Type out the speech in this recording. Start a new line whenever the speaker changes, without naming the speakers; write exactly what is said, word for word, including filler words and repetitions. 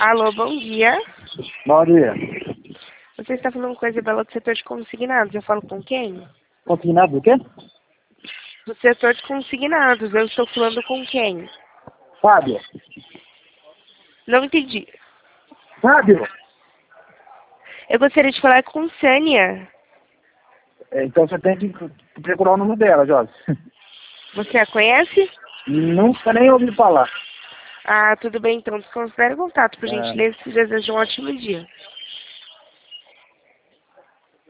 Alô, bom dia.
Bom dia.
Você está falando com a Isabela do setor de consignados. Eu falo com quem?
Consignado do quê?
Do setor de consignados. Eu estou falando com quem?
Fábio.
Não entendi.
Fábio?
Eu gostaria de falar com Sânia.
Então você tem que procurar o nome dela, Jorge.
Você a conhece?
Nunca nem ouvi falar.
Ah, tudo bem então. Desconsidere o contato, por
É,
gentileza. Te desejo um ótimo dia.